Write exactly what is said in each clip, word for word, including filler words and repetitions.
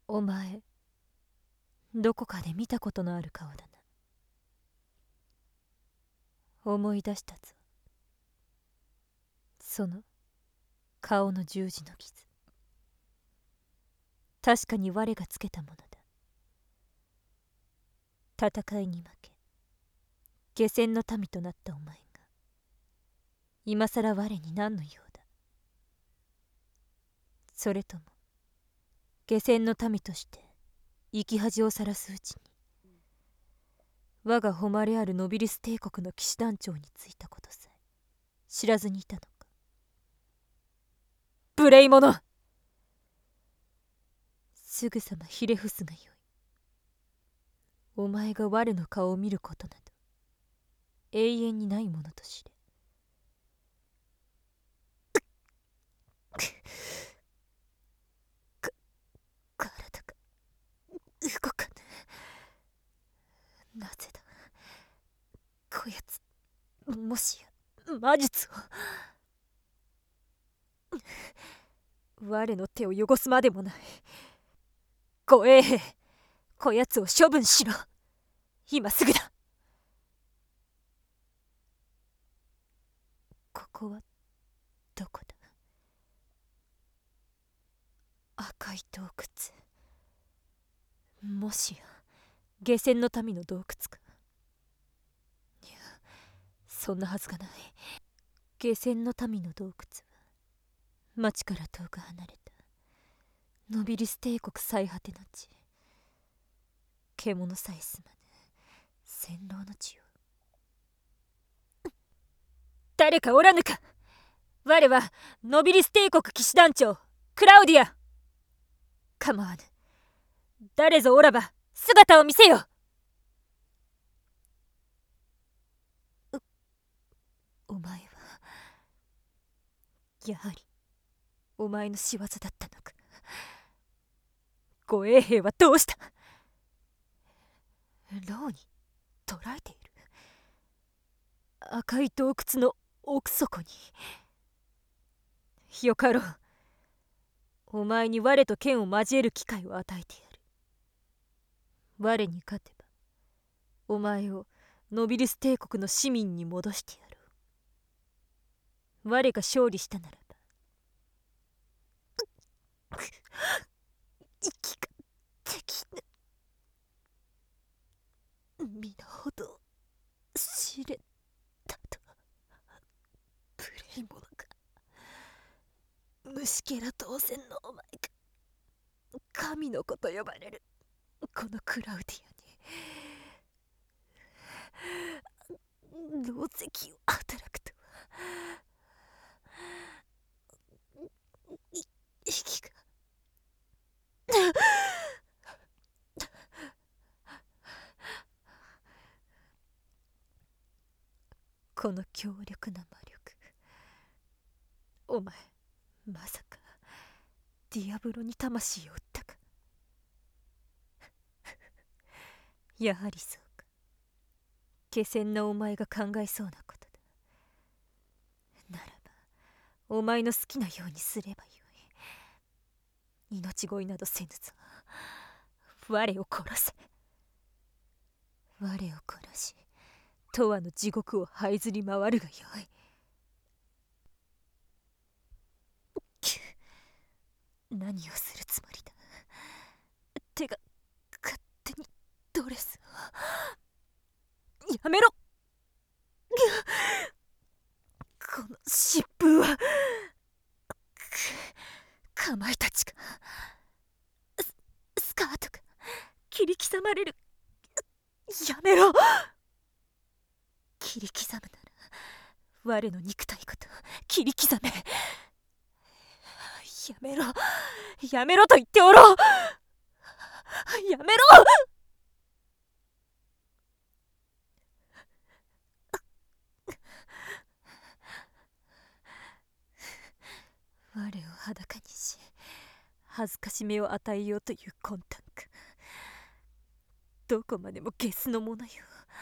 お前、どこかで見たことのある顔だな。思い出したぞ。その顔の十字の傷。確かに我がつけたものだ。戦いに負け下船の民となったお前が今さら我に何の用だ。それとも下船の民として生き恥をさらすうちに我が誉れあるノビリス帝国の騎士団長についたことさえ知らずにいたのか。無礼者！すぐさまひれ伏すがよい。お前が我の顔を見ることなど永遠にないものと知れ。か体が動かぬ。なぜだこやつ。もしや魔術を。我の手を汚すまでもない。護衛兵、こやつを処分しろ。今すぐだ。ここはどこだ。赤い洞窟。もしや下船の民の洞窟か。いや、そんなはずがない。下船の民の洞窟は町から遠く離れたノビリス帝国最果ての地。獣さえすまぬ戦狼の地を。誰かおらぬか。我はノビリス帝国騎士団長クラウディア。構わぬ。誰ぞおらば姿を見せよ。お前はやはりお前の仕業だったのか。護衛兵はどうした。牢に捕らえている。赤い洞窟の奥底に。よかろう。お前に我と剣を交える機会を与えてやる。我に勝てばお前をノビリス帝国の市民に戻してやろう。我が勝利したならば息ができぬ。身の程知れたと。無礼者か。虫けら当選のお前か。神の子と呼ばれるこのクラウディアに狼藉を働くとは。い息がこの強力な魔力。お前まさかディアブロに魂を売ったか。やはりそうか。下船のお前が考えそうなことだ。ならばお前の好きなようにすればよい。命乞いなどせぬぞ。我を殺せ。我を殺し永遠の地獄を這いずり回るがよい。何をするつもりだ。手が勝手にドレスを。やめろ。この疾風は。かまいたちか。ススカートが切り刻まれる。やめろ。切り刻むなら我の肉体ごと切り刻め。やめろやめろと言っておろう。やめろ。我を裸にし恥ずかしめを与えようという魂胆か。どこまでもゲスのものよ。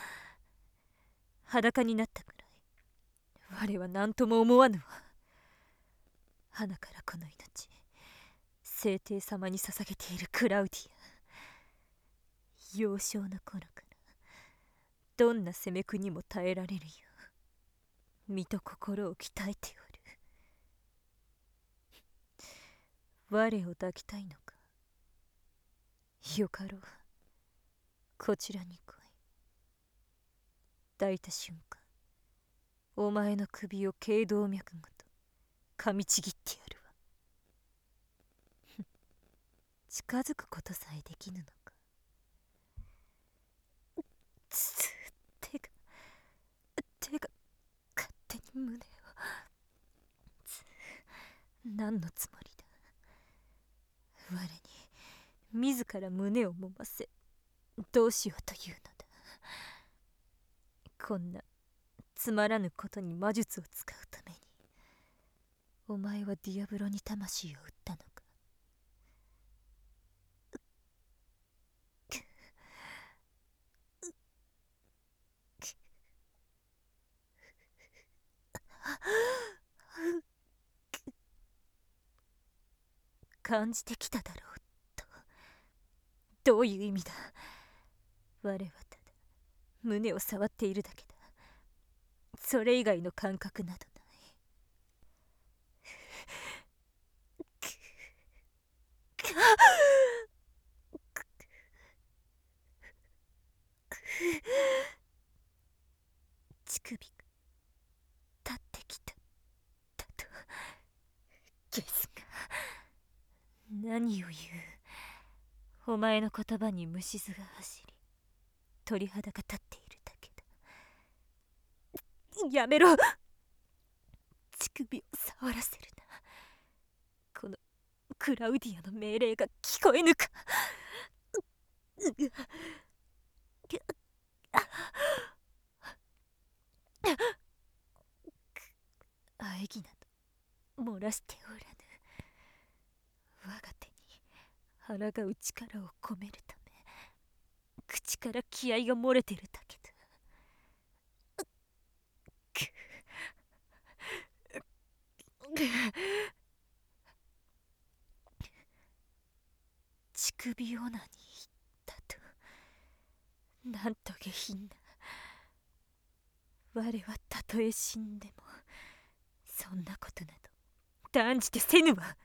裸になったくらい我は何とも思わぬわ。花からこの命聖帝様に捧げているクラウディア、幼少の頃からどんな攻めくにも耐えられるよう身と心を鍛えておる。我を抱きたいのか。よかろう、こちらに来い。抱いた瞬間、お前の首を頸動脈ごと噛みちぎってやるわ。近づくことさえできぬのか。つ手が手が勝手に胸を。つ何のつもりだ。我に自ら胸を揉ませどうしようというのだ。こんなつまらぬことに魔術を使うためにお前はディアブロに魂を売ったのか。感じてきただろうと。どういう意味だ。我はただ胸を触っているだけだ。それ以外の感覚などない。乳首が立ってきただと。ゲスが何を言う。お前の言葉に虫唾が走り鳥肌が立っているだけだ。やめろ。乳首を触らせるな。このクラウディアの命令が聞こえぬか。喘ぎなど漏らしておらぬ。我が手に抗う力を込めるため口から気合が漏れてるだけだ。乳首オナに言ったと。なんと下品な。我はたとえ死んでもそんなことなど断じてせぬわ。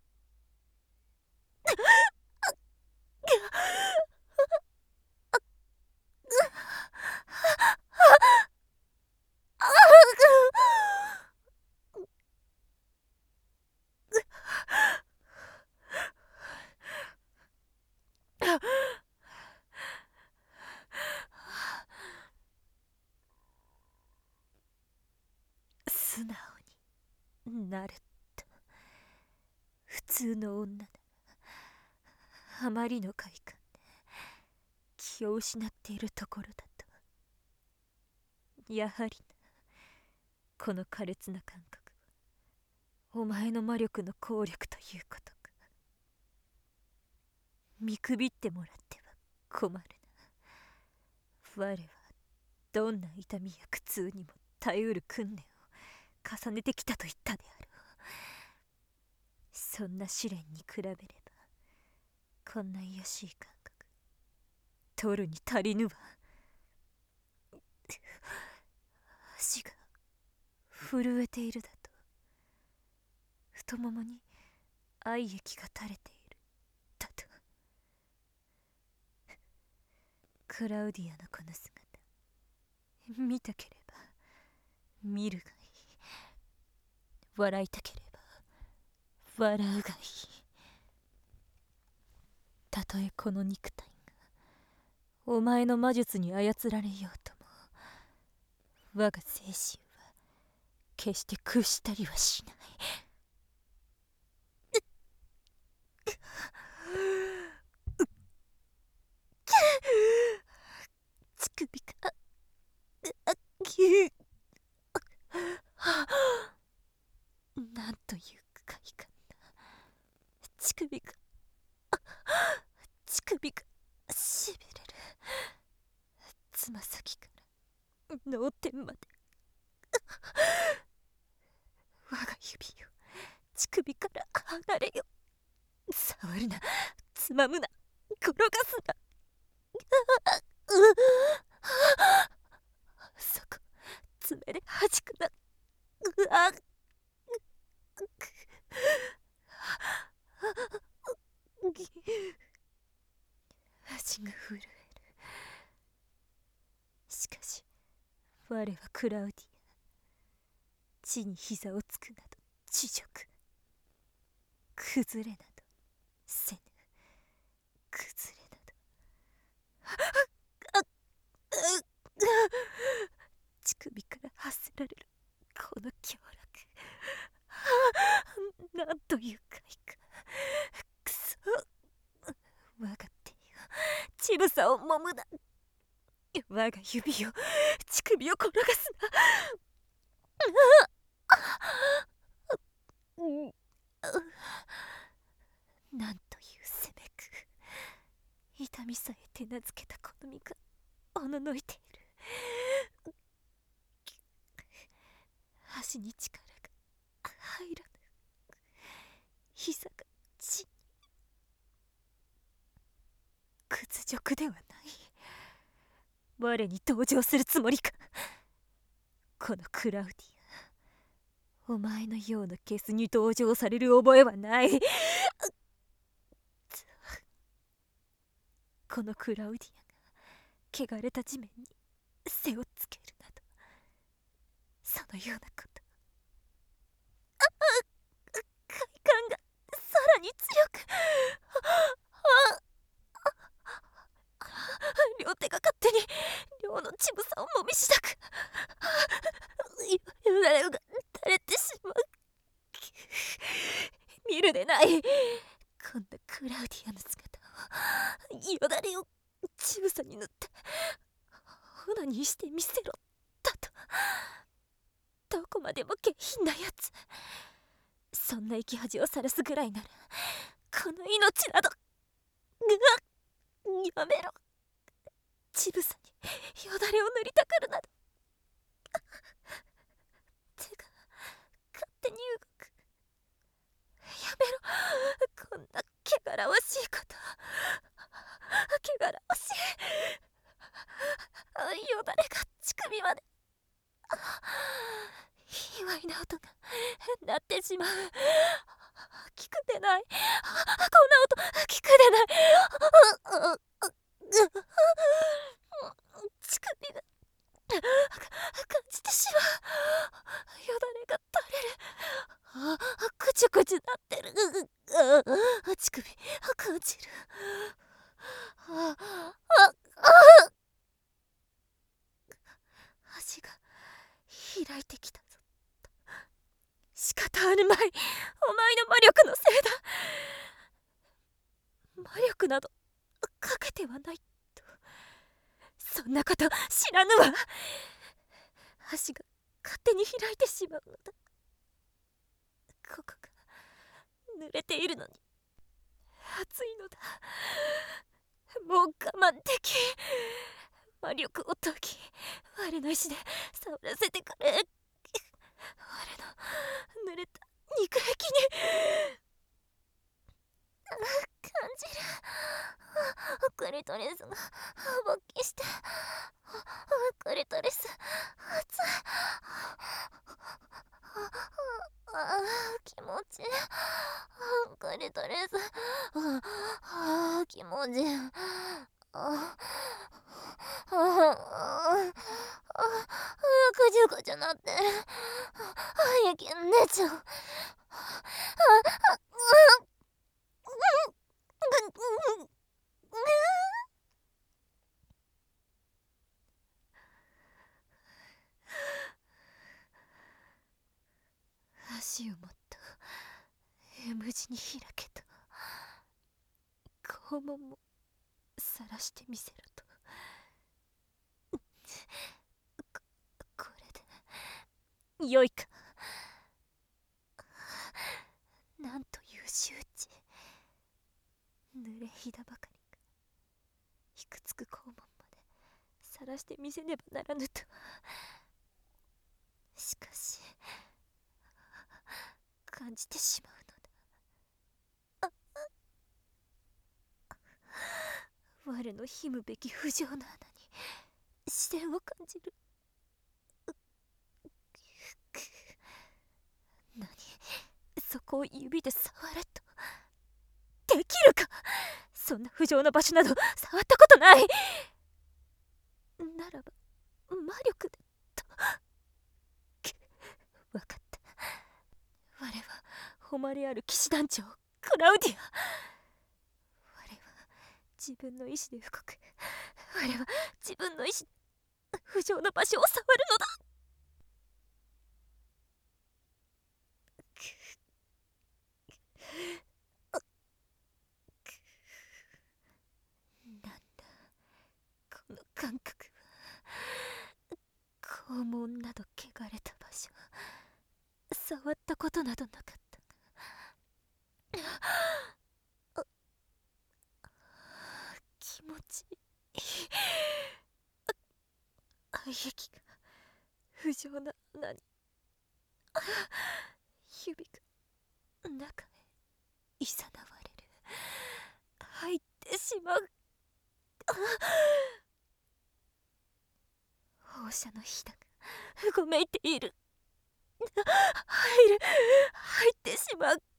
素直になると普通の女だ。あまりの快感で気を失っているところだと。やはりな、この苛烈な感覚はお前の魔力の効力ということか。見くびってもらっては困るな。我はどんな痛みや苦痛にも耐えうる訓練を重ねてきたと言ったであろう。そんな試練に比べればこんな卑しい感覚取るに足りぬわ。足が震えているだと。太ももに愛液が垂れているだと。クラウディアのこの姿見たければ見るがいい。笑いたければ笑うがいい。たとえこの肉体がお前の魔術に操られようとも我が精神は決して屈したりはしない。乳首がなんという快感だ。乳首が乳首がしびれる。つま先から脳天まで我が指よ乳首から離れよ。さ触るな、つまむな、転がすな。そこ、爪で弾くな。うわっ。足が震える。しかし我はクラウディア、地に膝をつくなど恥辱、崩れなどせぬ、崩れなど。乳首から発せられるこの凶楽、なんという快感。くそ、我が手よ、乳房を揉むな。我が指を、乳首を転がすな。なんという責めく、痛みさえ手なずけたこの身がおののいている。足に力が入らぬ。膝が地に。屈辱ではない。我に同情するつもりか。このクラウディア、お前のようなゲスに同情される覚えはない。このクラウディアが汚れた地面に背をつけるなど、そのようなこと。快感がさらに強く。両手が勝手に両の乳房をもみしだく。よだれが垂れてしまう。見るでない、こんなクラウディアの姿を。よだれを乳房に塗ってオナニーしてみせろだと。どこまでも下品なやつ。そんな生き恥をさらすぐらいならこの命など。うわっ、やめろ。乳房によだれを塗りたくるなど。手が勝手に動く。やめろ、こんな汚らわしいこと。汚らわしい。よだれが乳首まで。卑猥な音が鳴ってしまう。聞くでない、こんな音聞くでない。乳首が感じてしまう。よだれが垂れる。くちゅくちゅなってる。乳首感じる。足が開いてきたぞ。仕方あるまい、お前の魔力のせいだ。魔力などかけてはないと。そんなこと知らぬわ。足が勝手に開いてしまうのだ。ここが濡れているのに熱いのだ。もう我慢できん。魔力を解き、我の意志で触らせてくれ。我の濡れた肉壁に感じる。クリトリスが勃起して、クリトリス熱い。気持ちいい。クリトリス気持ちいい。くじゅくじゅなってる。息出ちゃう。足をもっと M 字に開けと。肛門もさらしてみせろと。ここれでよいか。なんという周知。濡れひだばかりか。ひくつく肛門までさらしてみせねばならぬと。しかし感じてしまうのだ。 我の秘むべき不浄な穴に視線を感じる。何、そこを指で触れと。できるか。そんな不浄な場所など触ったことない。ならば魔力でと。分かった。我は誉れある騎士団長クラウディア。我は自分の意志で動く。我は自分の意志で不浄な場所を触るのだ。なんだこの感覚は。肛門など汚れた場所、触ったことなどなかったが、気持ちいい。愛液が不浄な穴に、指が中へいざなわれる。入ってしまう。放射の火だがうごめいている。入る、入ってしまう。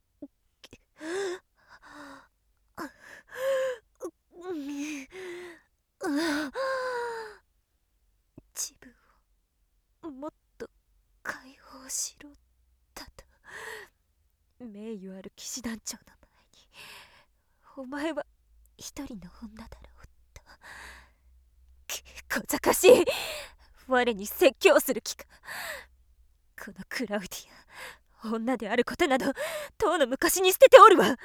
自分をもっと解放しろだと。名誉ある騎士団長の前に、お前は一人の女だろうと。小賢しい。我に説教する気か。このクラウディア、女であることなどとうの昔に捨てておるわ。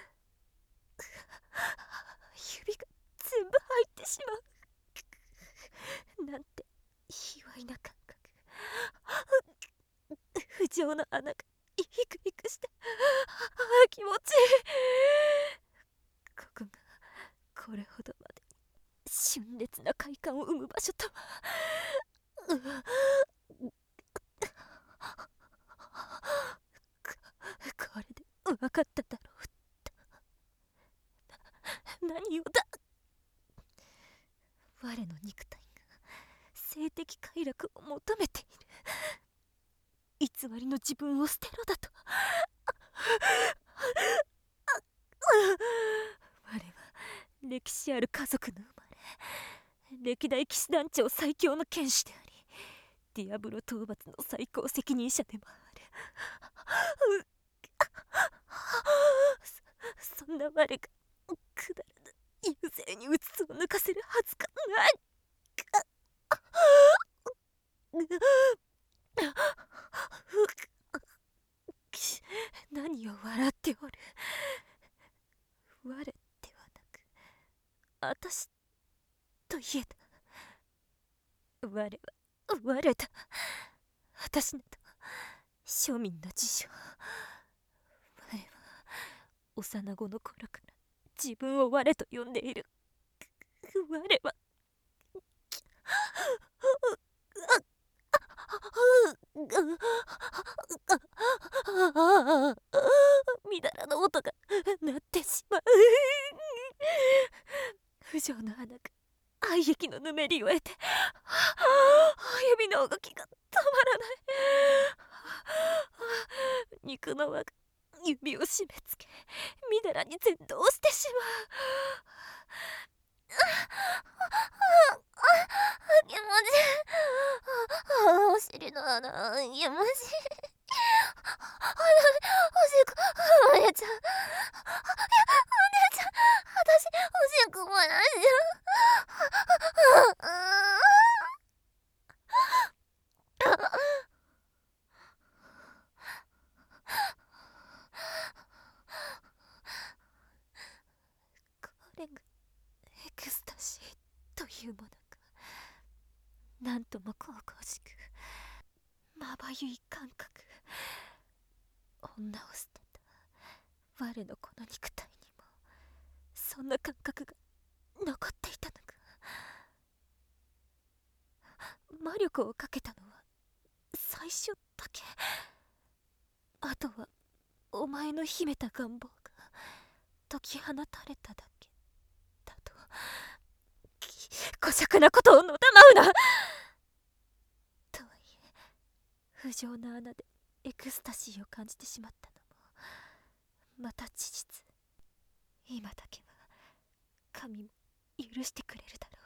指が全部入ってしまう。なんて卑猥な感覚。不浄の穴がイクイクして、気持ちいい。ここがこれほどまで峻烈な快感を生む場所とは。これで分かっただろうと。何をだ。我の肉体が性的快楽を求めている。偽りの自分を捨てろだと。我は歴史ある家族の生まれ、歴代騎士団長最強の剣士であり、ディアブロ討伐の最高責任者でもある。そ、そんな我がくだらぬ遊星にうつつを抜かせるはずがない。何を笑っておる。我ではなく私といえだ。我は我だ。私など庶民の自称。我は幼子の頃から自分を我と呼んでいる。我はみだらの音が鳴ってしまう。不浄の穴が愛液のぬめりを得て、指の動きが止まらない。肉の輪が指を締め付け、みだらに全動してしまう。気持ちいい。お尻の穴気持ちいい。おしっこお姉ちゃん、お姉ちゃん、私おしっこ漏らしちゃう。これがエクスタシーというものか。なんとも神々しくまばゆい感覚。女を捨てた我のこの肉体にもそんな感覚が残っていたのか。魔力をかけたのは最初だけ。あとはお前の秘めた願望が解き放たれただけだと。 癪なことをのたまうな。とはいえ不浄な穴でエクスタシーを感じてしまったのもまた事実。今だけは神も許してくれるだろ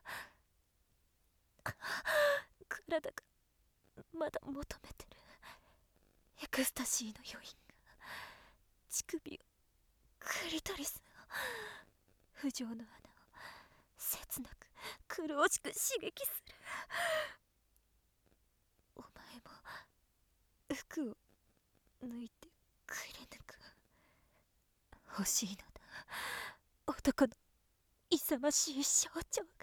うか。体がまだ求めてるエクスタシーの余韻が乳首をクリトリスを不浄の穴を切なく苦しく刺激する。お前も服を脱いでくれぬか。欲しいのだ男の勇ましい象徴が。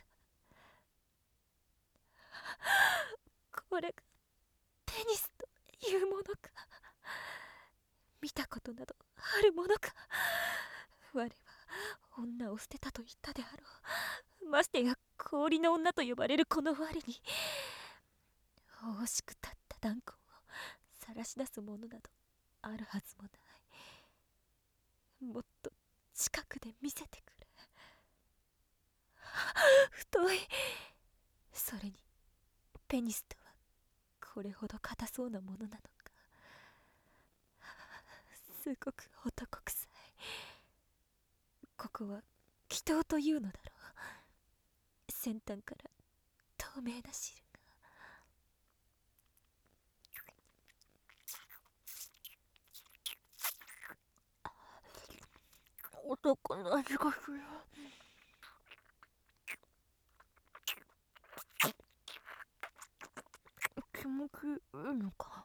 これがペニスというものか。見たことなどあるものか。我は女を捨てたと言ったであろう。ましてや氷の女と呼ばれるこの我に惜しく立った断固を晒し出すものなどあるはずもない。もっと近くで見せてくれ。太い。それにペニスとはこれほど硬そうなものなのか。すごく男臭い。ここは気筒というのだろう。先端から透明な汁が。男の味がする。気持ちいいのか。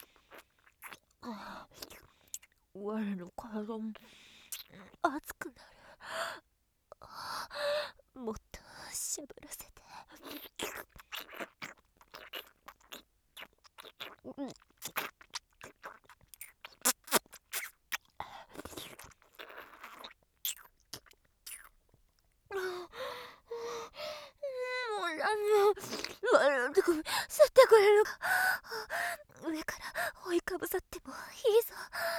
ああ、我の体も熱くなる。ああ、もっとしゃぶらせて。うん、我の手首吸ってくれるか。上から追いかぶさってもいいぞ。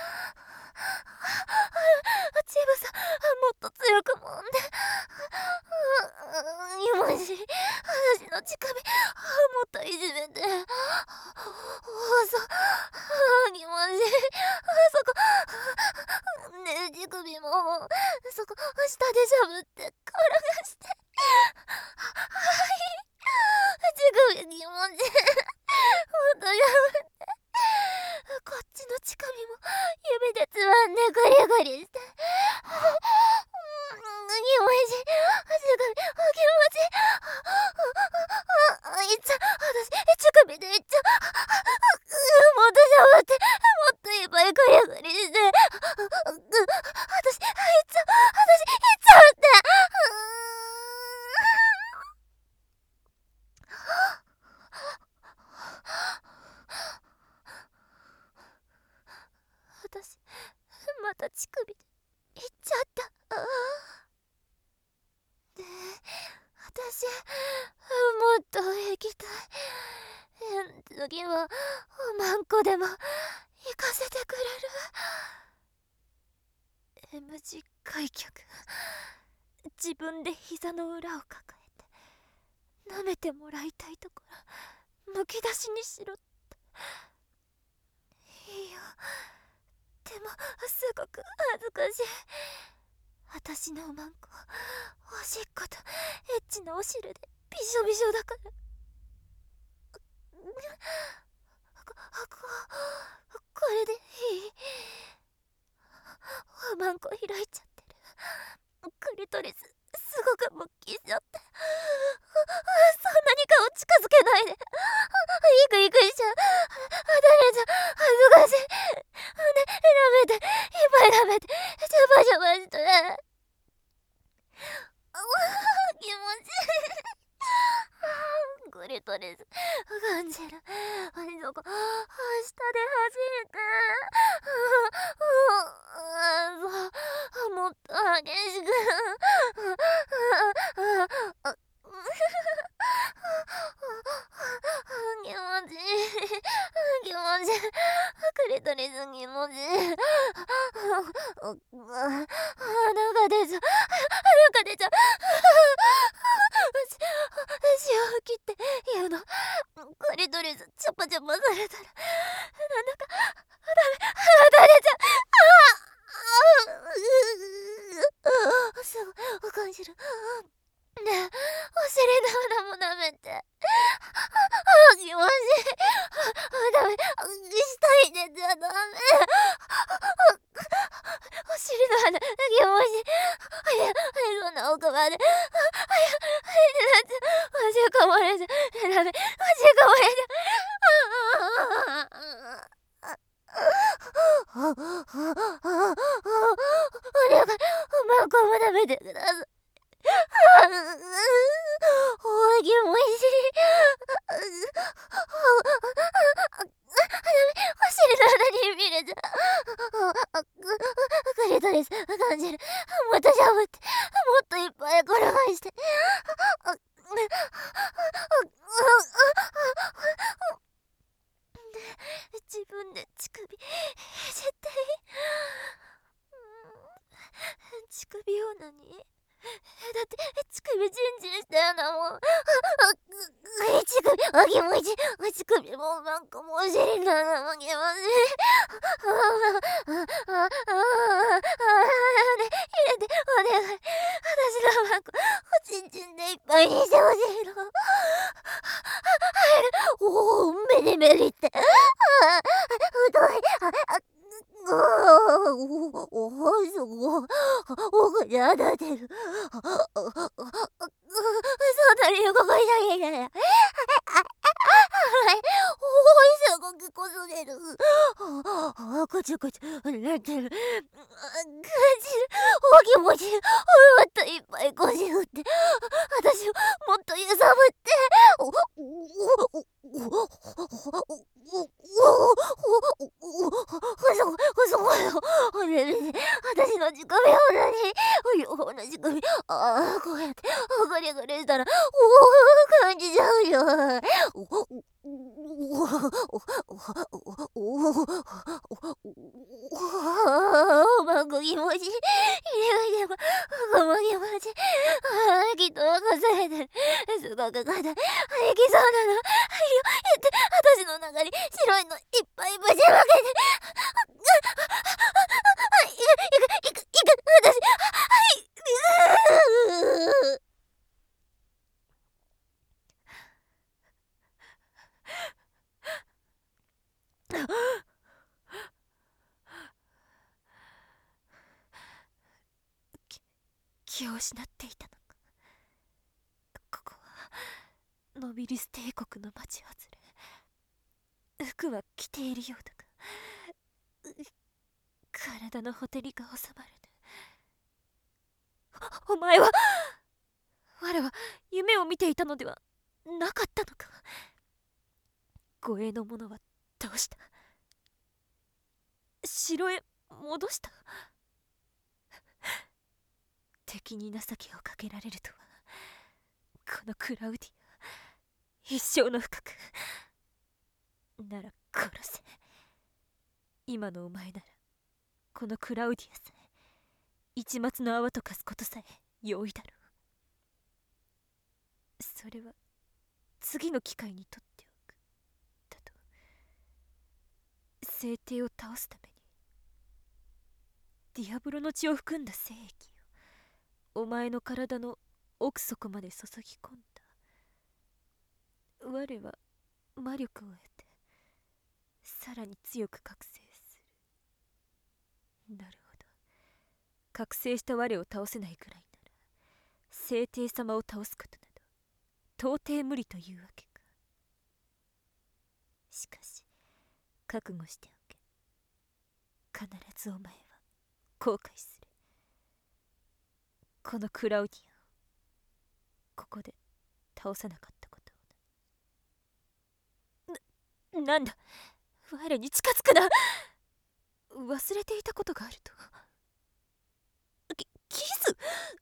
チブさもっと強くもんで。イモジ私の乳首もっといじめて。おそイモジそこねえ乳首もそこ下でしゃぶって転がして。乳首にもんじもっとやぶって。こっちの乳首も指でつまんでグリグリして。気持ちいい。乳首気持ちいい。あいっちゃ私乳首でいっちゃもっとしゃぶってもっといっぱいグリグリして。私いっちゃ私いっちゃうって。私また乳首でいっちゃった。あで私もっと行きたい。次はおまんこでも行かせてくれる。 エム 字開脚。自分で膝の裏を抱えて舐めてもらいたいところむき出しにしろって。いいよ。でもすごく恥ずかしい。私のおまんこおしっことエッチなお汁でびしょびしょだから。こここれでいい。おまんこ開いちゃってる。クリトリスすごく勃起しちゃって。そんなに顔近づけないで。いくいくしちゃう。誰じゃ恥ずかしい。ね、舐めていっぱい舐めてシャバシャバして。気持ちいい。クリトリス感じる。そこ下で弾いて。そうもっと激しく。気持ちいい気持ちいい。クリトリス気持ちいい。鼻が出ちゃう鼻が出ちゃう。 感じる。ねえ、お尻の穴も舐めて。あ、気持ちいい。あ、ダメ。したいね。ダメ。お尻の穴、気持ちいい。はい、はい、そんな奥まで。はい、はい、なんて、マジかまれた。ダメ。マジかまれた。お願い、マコもダメでください。おい、気持ちいい。お尻の穴に見れた。クリトリス感じる。もっとしゃぶって、もっといっぱい転がして。自分で乳首絶対乳首を何だって乳首チンチンしたよなもん。乳首あ気持ちいい。乳首もなんかもうお尻の穴も気持ちいい。ああああああ入れてお願い。私のマコおちんちんでいっぱいにしてほしいの。入る。おおメリメリって。ああ太い。ああおおおおすごい。奥に穴出る。そんなに動かなきゃいけない。おおすごくこすれる。あこちょこちょなってる。感じる。お気持ちいい。もっといっぱい腰振って。私をもっと揺さぶって。おおおおおすごいよ。ねえねえ、私の乳首を何両方の乳首、ああ、こうやって、ぐりぐりしたら、おお、感じちゃうよ。おおおおおおマコ気持ちいい。入れがでも、マコ気持ちいい。ああ、きっと忘れてる。すごく硬い。あ、いきそうなの。はいよ、えって、私の中に白いのいっぱいぶちまけて。はい、いく、いく、いく、いく、私、はい、気を失っていたのか。ここはノビリス帝国の町外れ。服は着ているようだが体のほてりが収まるね。お前は我は夢を見ていたのではなかったのか。護衛の者はどうした。城へ戻した。敵に情けをかけられるとは。このクラウディア一生の深くなら殺せ。今のお前ならこのクラウディアさえ一抹の泡と化すことさえ容易だろう。それは次の機会にとっておくだと。聖帝を倒すためにディアブロの血を含んだ精液をお前の体の奥底まで注ぎ込んだ。我は魔力を得てさらに強く覚醒する。なるほど。覚醒した我を倒せないくらいなら聖帝様を倒すことなど到底無理というわけか。しかし覚悟しておけ。必ずお前は後悔する。このクラウディアをここで倒さなかったことをな。なんだ、我に近づくな。忘れていたことがあると。キキス。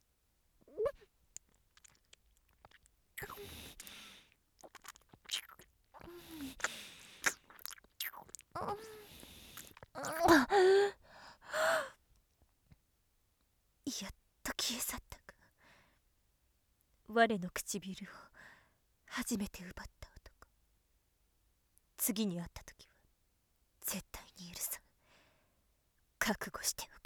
やっと消え去ったか。我の唇を初めて奪った男。次に会った時は絶対に許さん。覚悟しておけ。